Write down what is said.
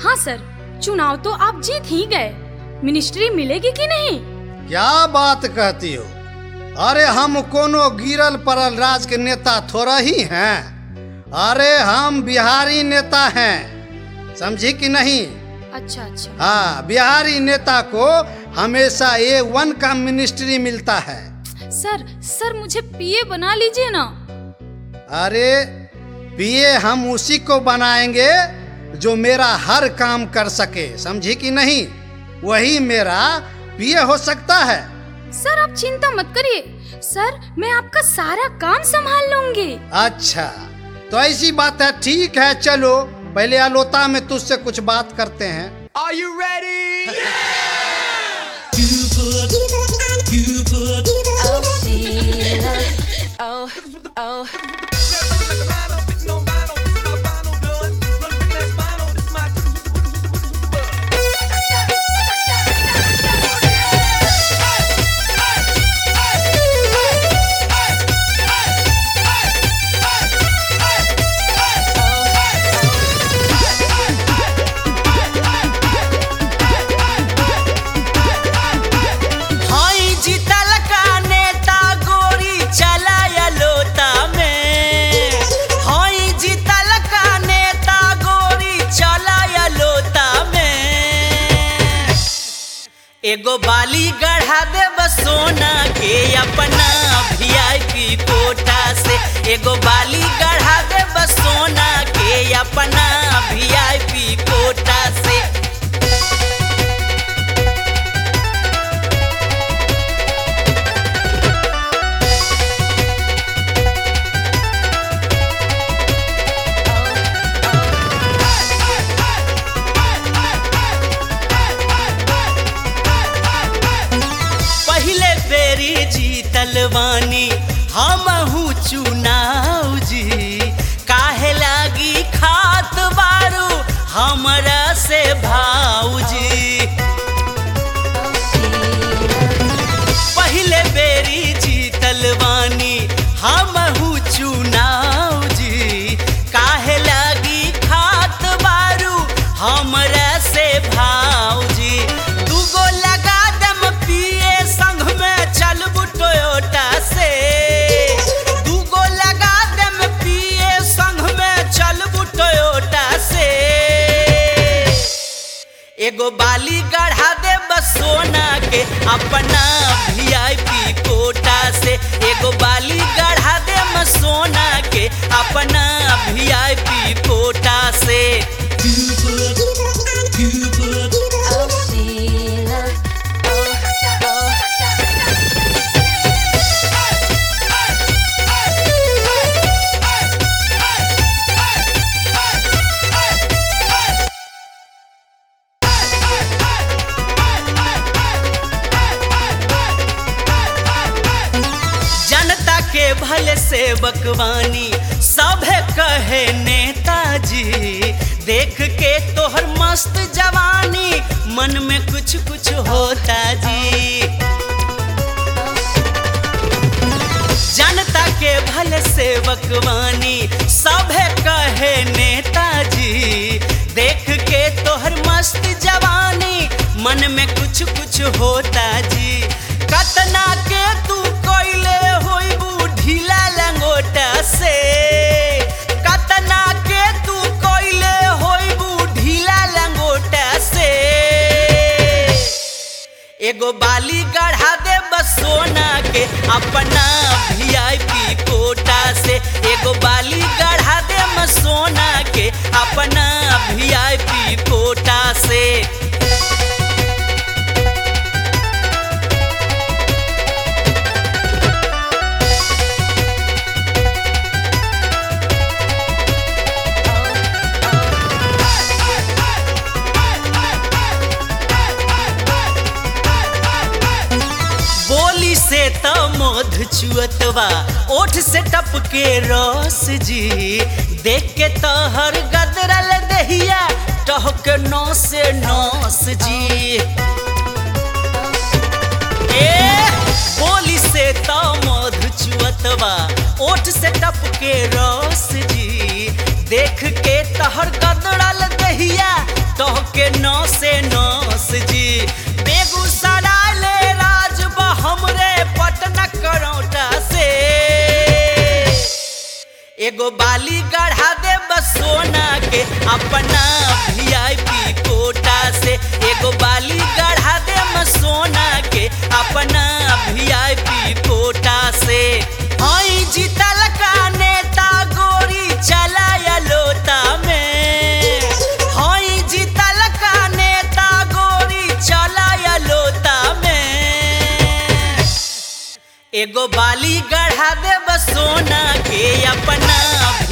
हाँ सर, चुनाव तो आप जीत ही गए, मिनिस्ट्री मिलेगी कि नहीं? क्या बात कहती हो? अरे हम कोनो गिरल परल राज के नेता थोड़ा ही हैं। अरे हम बिहारी नेता हैं, समझी कि नहीं? अच्छा अच्छा। हाँ, बिहारी नेता को हमेशा A1 का मिनिस्ट्री मिलता है। सर मुझे पीए बना लीजिए ना। अरे पीए हम उसी को बनाएंगे जो मेरा हर काम कर सके, समझी कि नहीं? वही मेरा पीए हो सकता है। सर आप चिंता मत करिए, सर मैं आपका सारा काम संभाल लूंगी। अच्छा तो ऐसी बात है, ठीक है, चलो पहले अलोता में तुझसे कुछ बात करते हैं। Are you ready? एगो बाली गढ़ा दे सोना के अपना VIP कोटा से, एगो बाली गढ़ा दे सोना के अपना VIP कोटा से। जीतलवानी हमहू चुनाव जी, काहे लागी खात बारू हमरा से भाऊजी। पहले बेरी जीतलवानी हमहू चुनाव जी, काहे लागी खात बारू हमरा से भाऊजी। दूगो लगा दम पिए संग में चलबू टोयोटा से, दूगो लगा दम पिए संग में चलबू टोयोटा से। एगो बाली गढ़ा दे सोना के अपना VIP कोटा से, एगो बाली गढ़ा दे सोना के अपना VIP कोटा से। भले से बकवानी सभे कहे नेताजी, देख के तोहर मस्त जवानी मन में कुछ कुछ होता जी। जनता के भले से बकवानी सभे कहे नेताजी, देख के तोहर मस्त जवानी मन में कुछ कुछ होता जी। कतना के तू कोइले होइबू ढीला लंगोटा से, कतना के तू कोइले होइबू ढीला लंगोटा से। एगो बाली गढ़ा दे सोना के अपना VIP कोटा से, एगो बाली गढ़ा दे सोना के अपना VIP कोटा से। से तो मोध चुअतवा ओठ से टप के रस जी, देख के तोहर गदरल दहिया टहक नौ से नौस जी। बोली से तो मोध चुअतवा ओठ से टप के रस जी, देख के तोहर गदरल दहिया टहक एगो बाली गढ़ा दे सोना के अपना VIP कोटा से। एगो बाली गढ़ा दे सोना के अपना VIP कोटा से। हई जीतल का नेता गोरी चलाया लोटा में। हई जीतल का नेता गोरी चलाया लोटा में। एगो बाली गढ़ा दे सोना के अपना